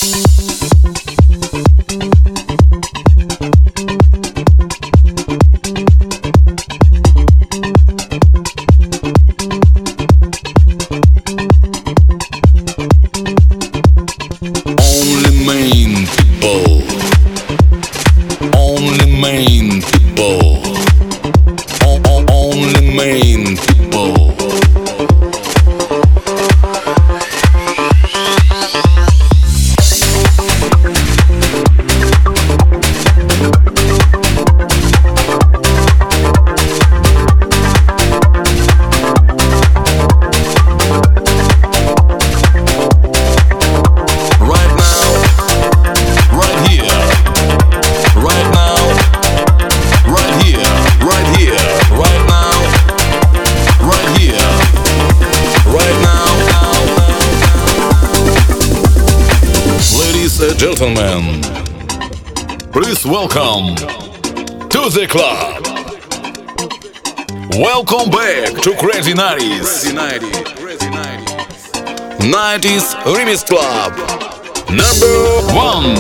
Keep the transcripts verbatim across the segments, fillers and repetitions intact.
Gentlemen, please welcome to the club. Welcome back to Crazy nineties. nineties Remix Club number one.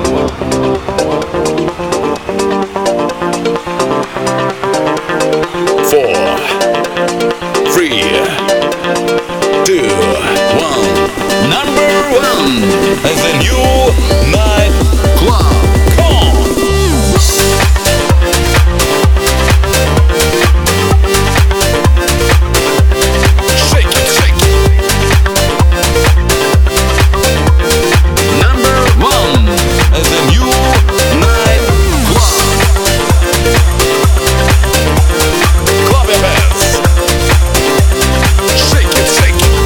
Four, three, two, one. Number one is the new night club. Come on. Shake it, shake it. Number one is the new night club. Clap your hands. Shake it, shake it.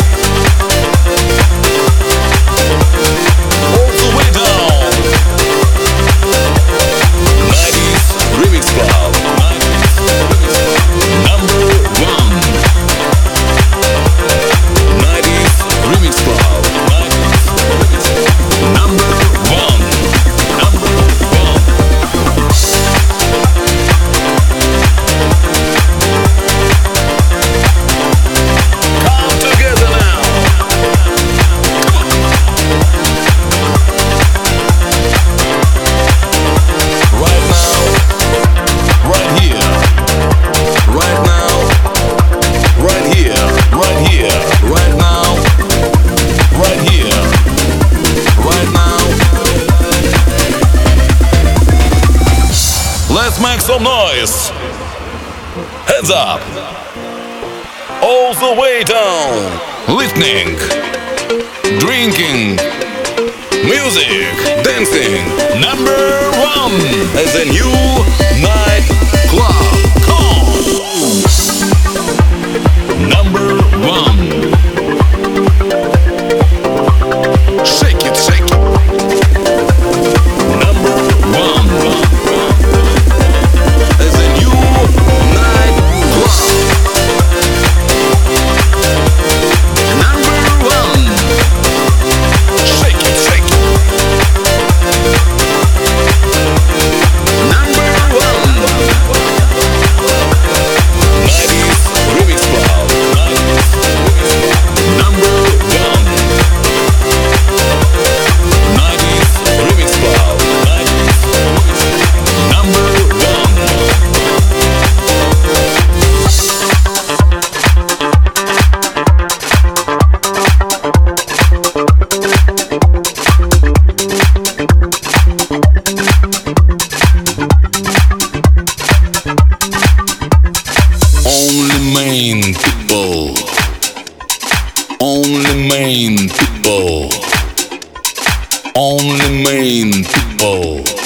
Let's make some noise. Heads up. All the way down. Listening. Drinking. Music. Dancing. Number one is a new night club. Come on. Number one. Shake it, shake it. Number one. Main people, only main people, only main people.